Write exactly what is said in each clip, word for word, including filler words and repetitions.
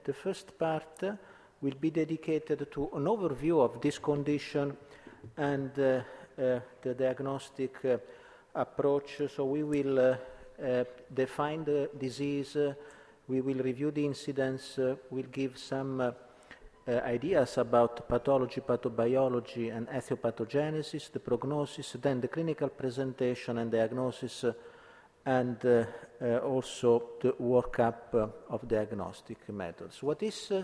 The first part uh, will be dedicated to an overview of this condition and uh, uh, the diagnostic uh, approach. So we will uh, uh, define the disease, uh, we will review the incidence, uh, we'll give some uh, uh, ideas about pathology, pathobiology, and etiopathogenesis, the prognosis, then the clinical presentation and diagnosis, uh, and uh, uh, also the workup uh, of diagnostic methods. What is uh,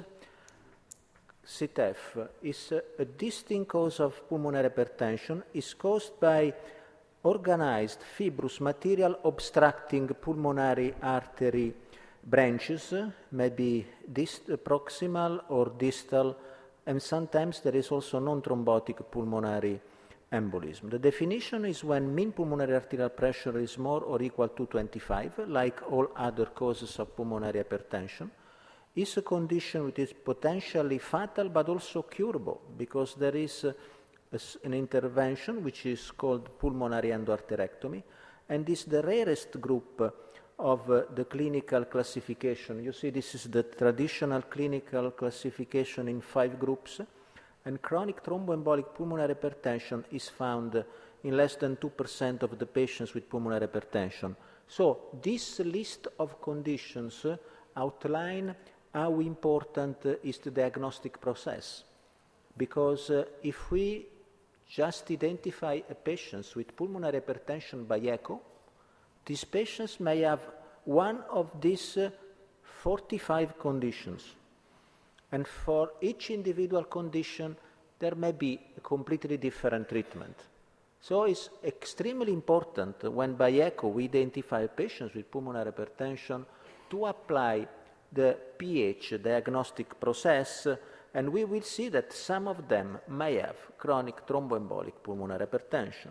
C T E F? Is uh, a distinct cause of pulmonary hypertension, is caused by organized fibrous material obstructing pulmonary artery branches, uh, maybe dist- proximal or distal, and sometimes there is also non-thrombotic pulmonary embolism. The definition is when mean pulmonary arterial pressure is more or equal to twenty-five, like all other causes of pulmonary hypertension. Is a condition which is potentially fatal but also curable, because there is uh, a, an intervention which is called pulmonary endoarterectomy, and is the rarest group uh, of uh, the clinical classification. You see, this is the traditional clinical classification in five groups. And chronic thromboembolic pulmonary hypertension is found in less than two percent of the patients with pulmonary hypertension. So this list of conditions outline how important is the diagnostic process. Because uh, if we just identify a patient with pulmonary hypertension by echo, these patients may have one of these uh, forty-five conditions. And for each individual condition, there may be a completely different treatment. So it's extremely important when by echo we identify patients with pulmonary hypertension to apply the P H diagnostic process, and we will see that some of them may have chronic thromboembolic pulmonary hypertension.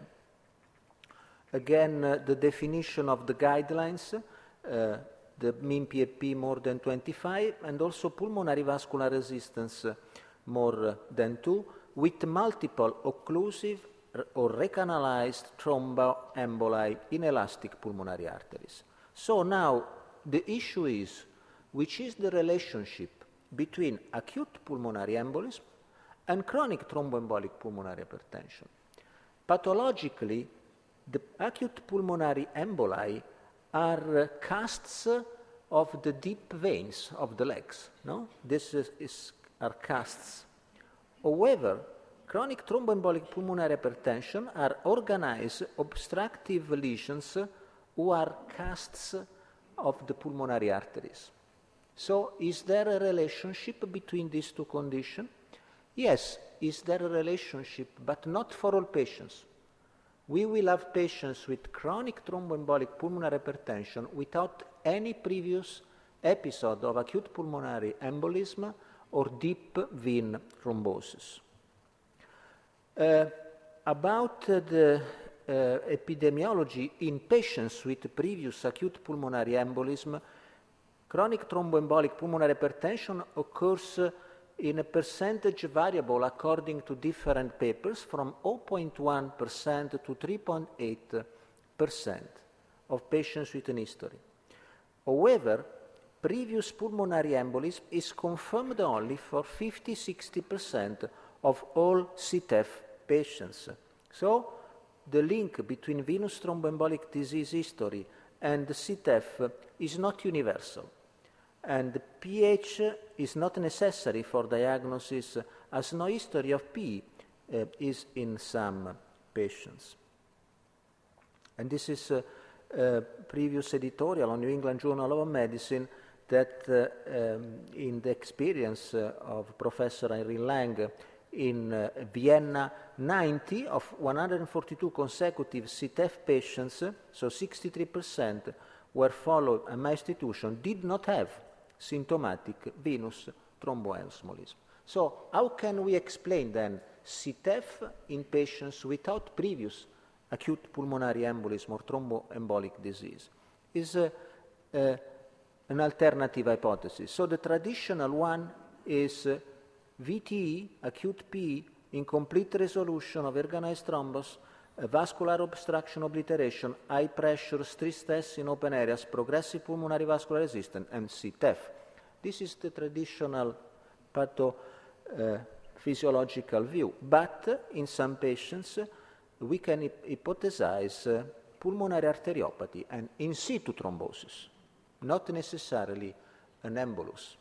Again, uh, the definition of the guidelines, uh, the mean P A P more than twenty-five, and also pulmonary vascular resistance uh, more than two, with multiple occlusive or recanalized thromboemboli in elastic pulmonary arteries. So now the issue is, which is the relationship between acute pulmonary embolism and chronic thromboembolic pulmonary hypertension? Pathologically, the acute pulmonary emboli are uh, casts of the deep veins of the legs. No, this is, is are casts. However, chronic thromboembolic pulmonary hypertension are organized obstructive lesions who are casts of the pulmonary arteries. So, is there a relationship between these two conditions? Yes, is there a relationship, but not for all patients. We will have patients with chronic thromboembolic pulmonary hypertension without any previous episode of acute pulmonary embolism or deep vein thrombosis. Uh, about uh, the uh, epidemiology in patients with previous acute pulmonary embolism, chronic thromboembolic pulmonary hypertension occurs uh, in a percentage variable according to different papers from zero point one percent to three point eight percent of patients with an history. However, previous pulmonary embolism is confirmed only for fifty to sixty percent of all C T E F patients. So, the link between venous thromboembolic disease history and the C T E F is not universal. And the P H is not necessary for diagnosis, as no history of P uh, is in some patients. And this is a, a previous editorial on New England Journal of Medicine that uh, um, in the experience uh, of Professor Irene Lang in uh, Vienna, ninety of one hundred forty-two consecutive C T E F patients, so sixty-three percent, were followed at my institution, did not have symptomatic venous thromboembolism. So how can we explain then C T E F in patients without previous acute pulmonary embolism or thromboembolic disease? Is uh, uh, an alternative hypothesis. So the traditional one is uh, V T E, acute P, incomplete resolution of organized thrombus, uh, vascular obstruction obliteration, high pressure stress test in open areas, progressive pulmonary vascular resistance, and C T E F. This is the traditional pathophysiological uh, view. But uh, in some patients, uh, we can hyp- hypothesize uh, pulmonary arteriopathy and in situ thrombosis, not necessarily an embolus.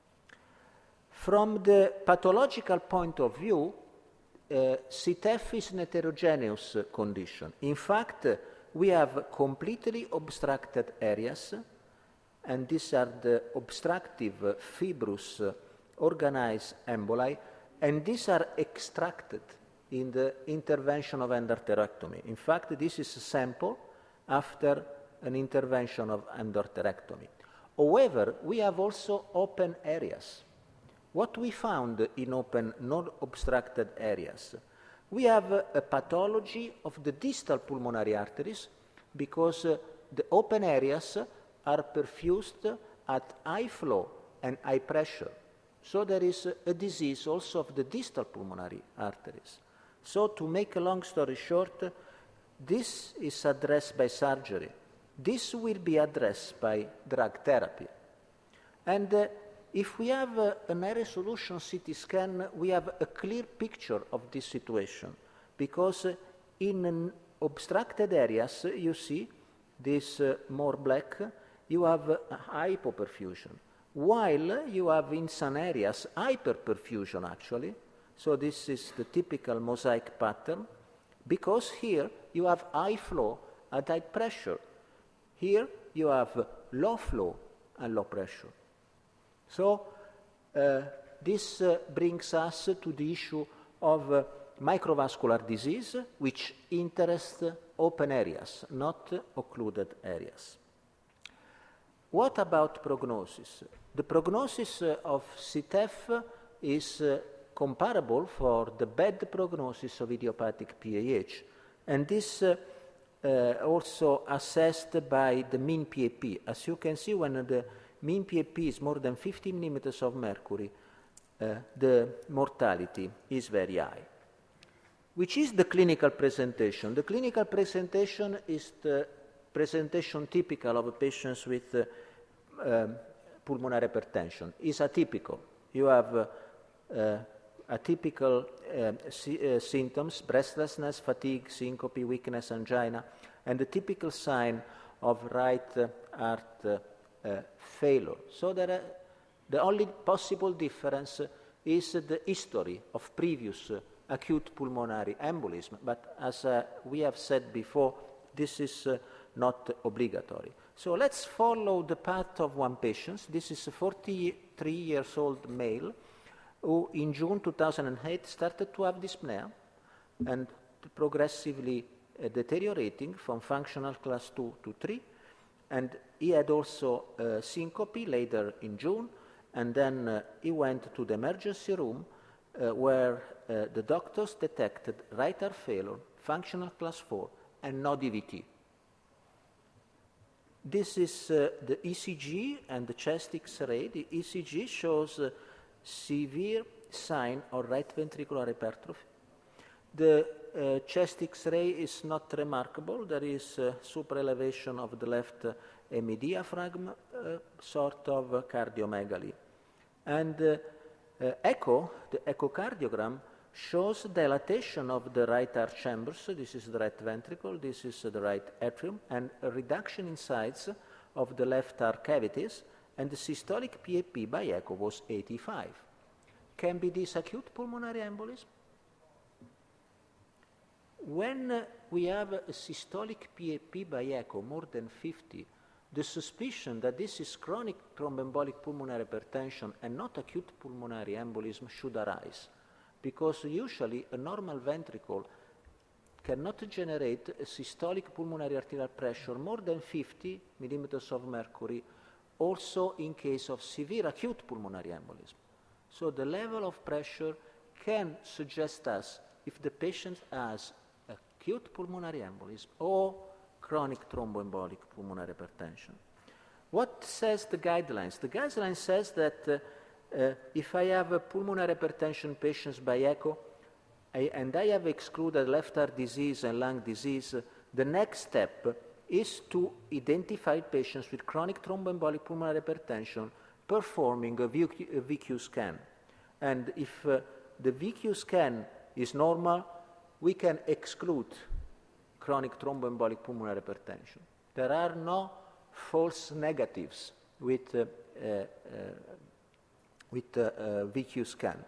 From the pathological point of view, uh, C T E F is an heterogeneous uh, condition. In fact, uh, we have completely obstructed areas, and these are the obstructive, uh, fibrous, uh, organized emboli, and these are extracted in the intervention of endarterectomy. In fact, this is a sample after an intervention of endarterectomy. However, we have also open areas. What we found in open, non-obstructed areas, we have a, a pathology of the distal pulmonary arteries because uh, the open areas are perfused at high flow and high pressure. So there is a, a disease also of the distal pulmonary arteries. So to make a long story short, this is addressed by surgery. This will be addressed by drug therapy. And uh, if we have uh, an high resolution C T scan, we have a clear picture of this situation, because uh, in an obstructed areas, uh, you see this uh, more black, you have uh, hypoperfusion, while uh, you have in some areas hyperperfusion actually. So this is the typical mosaic pattern, because here you have high flow at high pressure. Here you have low flow and low pressure. So uh, this uh, brings us to the issue of uh, microvascular disease, which interests uh, open areas, not uh, occluded areas. What about prognosis? The prognosis uh, of C T E F is uh, comparable for the bad prognosis of idiopathic P A H, and this uh, uh, also assessed by the mean P A P. As you can see, when the mean P A P is more than fifty millimeters of mercury, uh, the mortality is very high. Which is the clinical presentation? The clinical presentation is the presentation typical of patients with uh, um, pulmonary hypertension. It's atypical. You have uh, uh, atypical uh, sy- uh, symptoms, breathlessness, fatigue, syncope, weakness, angina, and the typical sign of right uh, heart uh, uh, failure. So that, uh, the only possible difference uh, is uh, the history of previous uh, acute pulmonary embolism, but as uh, we have said before, this is uh, not obligatory. So let's follow the path of one patient. This is a forty-three years old male who in June two thousand eight started to have dyspnea and progressively uh, deteriorating from functional class two to three. And he had also uh, syncope later in June, and then uh, he went to the emergency room uh, where uh, the doctors detected right heart failure, functional class four, and no D V T. This is uh, the E C G and the chest X-ray. The E C G shows uh, severe sign of right ventricular hypertrophy. The uh, chest X-ray is not remarkable. There is uh, super-elevation of the left uh, hemidiaphragm, uh, sort of uh, cardiomegaly. And uh, uh, echo, the echocardiogram, shows dilatation of the right heart chambers. So this is the right ventricle, this is uh, the right atrium, and a reduction in size of the left heart cavities, and the systolic P A P by echo was eighty-five. Can be this acute pulmonary embolism? When uh, we have a systolic P A P by echo more than fifty, the suspicion that this is chronic thromboembolic pulmonary hypertension and not acute pulmonary embolism should arise, because usually a normal ventricle cannot generate a systolic pulmonary arterial pressure more than fifty millimeters of mercury, also in case of severe acute pulmonary embolism. So the level of pressure can suggest us if the patient has acute pulmonary embolism or chronic thromboembolic pulmonary hypertension. What says the guidelines? The guidelines says that uh, uh, if I have a pulmonary hypertension patients by echo, I, and I have excluded left heart disease and lung disease, uh, the next step is to identify patients with chronic thromboembolic pulmonary hypertension performing a V Q, a V Q scan. And if uh, the V Q scan is normal, we can exclude chronic thromboembolic pulmonary hypertension. There are no false negatives with, uh, uh, uh, with uh, uh, V Q scan.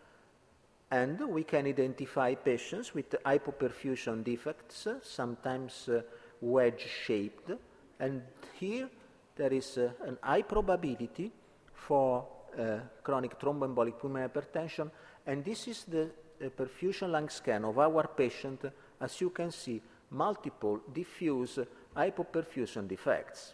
And we can identify patients with hypoperfusion defects, uh, sometimes uh, wedge-shaped, and here there is uh, an high probability for uh, chronic thromboembolic pulmonary hypertension, and this is the uh, perfusion lung scan of our patient. As you can see, multiple diffuse hypoperfusion defects.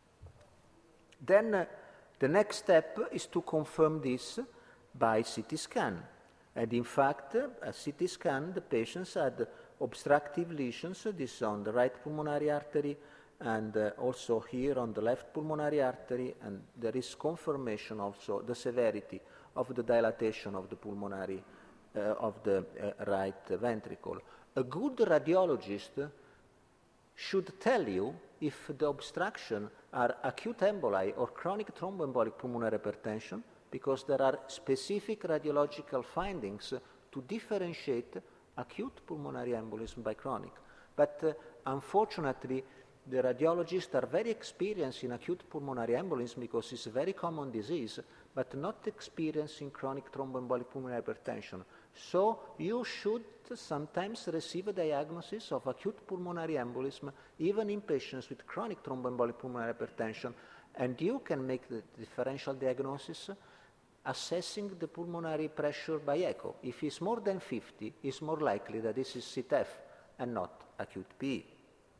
Then uh, the next step is to confirm this by C T scan. And in fact, uh, a C T scan, the patients had obstructive lesions, this on the right pulmonary artery, and uh, also here on the left pulmonary artery, and there is confirmation also the severity of the dilatation of the pulmonary, uh, of the uh, right ventricle. A good radiologist should tell you if the obstruction are acute emboli or chronic thromboembolic pulmonary hypertension, because there are specific radiological findings to differentiate acute pulmonary embolism by chronic. But uh, unfortunately, the radiologists are very experienced in acute pulmonary embolism because it's a very common disease, but not experienced in chronic thromboembolic pulmonary hypertension. So you should sometimes receive a diagnosis of acute pulmonary embolism even in patients with chronic thromboembolic pulmonary hypertension, and you can make the differential diagnosis assessing the pulmonary pressure by echo. If it's more than fifty, it's more likely that this is C T F and not acute P E.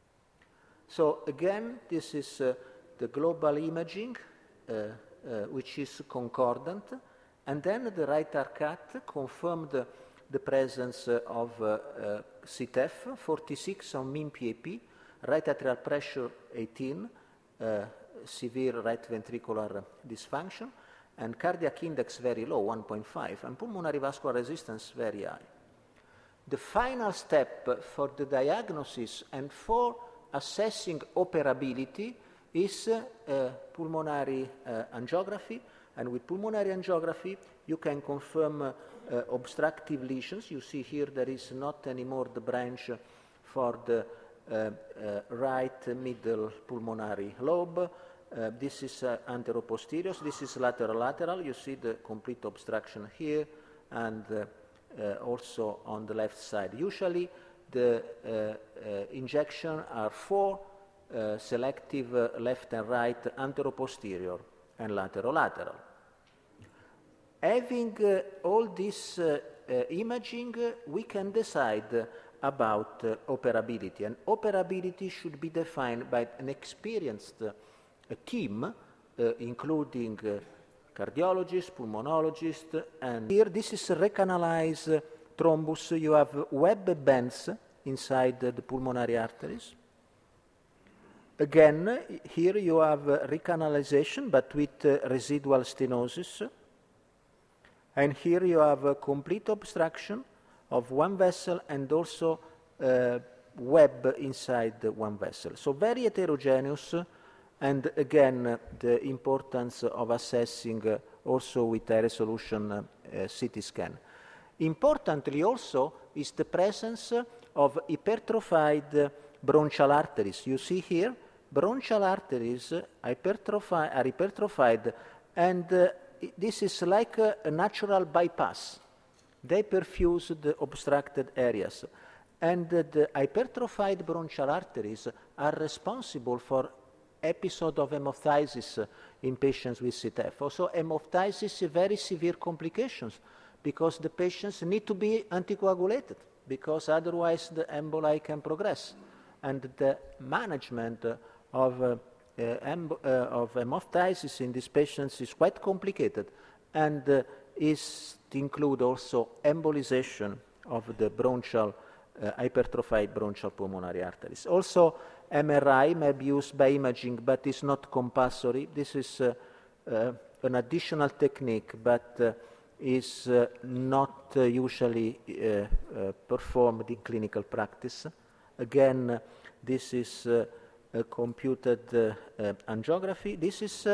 So again, this is uh, the global imaging, uh, uh, which is concordant, and then the right R C A T confirmed uh, the presence uh, of uh, uh, C T F, forty-six on mean P A P, right atrial pressure eighteen, uh, severe right ventricular dysfunction, and cardiac index very low, one point five, and pulmonary vascular resistance very high. The final step for the diagnosis and for assessing operability is uh, uh, pulmonary uh, angiography, and with pulmonary angiography you can confirm uh, uh, obstructive lesions. You see here there is not anymore the branch for the uh, uh, right middle pulmonary lobe. Uh, this is uh, anteroposterior, this is lateral-lateral. You see the complete obstruction here, and uh, uh, also on the left side. Usually the uh, uh, injection are four uh, selective uh, left and right, anteroposterior and lateral-lateral. Having uh, all this uh, uh, imaging, uh, we can decide uh, about uh, operability, and operability should be defined by an experienced uh, a team, uh, including uh, cardiologists, pulmonologists, and here this is a recanalized thrombus. You have web bands inside uh, the pulmonary arteries. Again, here you have uh, recanalization, but with uh, residual stenosis. And here you have a complete obstruction of one vessel and also uh, web inside one vessel. So very heterogeneous. And again, uh, the importance of assessing uh, also with high resolution uh, uh, C T scan. Importantly also is the presence of hypertrophied uh, bronchial arteries. You see here, bronchial arteries hypertrophi are hypertrophied, and uh, this is like a, a natural bypass. They perfuse the obstructed areas. And uh, the hypertrophied bronchial arteries are responsible for episode of hemoptysis in patients with C T F. Also, hemoptysis is very severe complications because the patients need to be anticoagulated because otherwise the emboli can progress. And the management of, uh, uh, emb- uh, of hemoptysis in these patients is quite complicated, and uh, is to include also embolization of the bronchial, uh, hypertrophied bronchial pulmonary arteries. Also, M R I may be used by imaging, but it's not compulsory. This is uh, uh, an additional technique, but uh, is uh, not uh, usually uh, uh, performed in clinical practice. Again, uh, this is uh, a computed uh, uh, angiography. This is uh,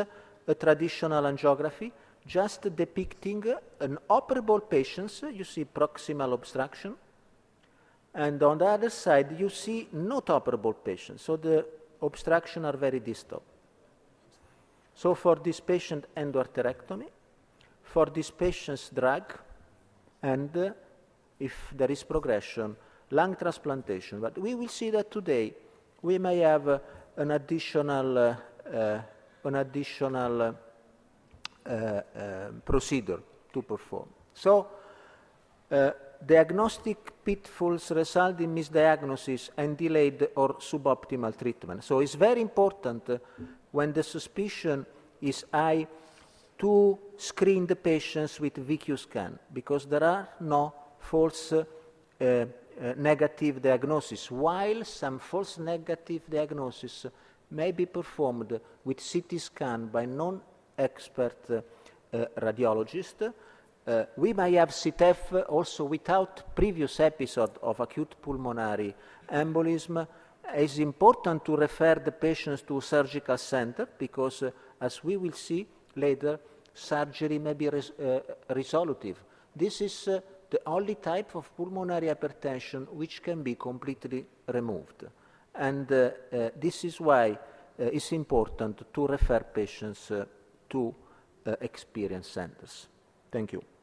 a traditional angiography, just depicting an operable patient. You see proximal obstruction, and on the other side you see not operable patients, so the obstruction are very distal. So for this patient, endoarterectomy, for this patient's drug, and uh, if there is progression, lung transplantation. But we will see that today we may have uh, an additional, uh, uh, an additional uh, uh, uh, procedure to perform. So uh, diagnostic pitfalls result in misdiagnosis and delayed or suboptimal treatment. So it's very important uh, when the suspicion is high to screen the patients with V Q scan, because there are no false uh, uh, negative diagnosis, while some false negative diagnosis may be performed with C T scan by non-expert uh, uh, radiologists. Uh, we may have C T E F also without previous episode of acute pulmonary embolism. It's important to refer the patients to surgical center because, uh, as we will see later, surgery may be res uh, resolutive. This is uh, the only type of pulmonary hypertension which can be completely removed. And uh, uh, this is why uh, it's important to refer patients uh, to uh, experienced centers. Thank you.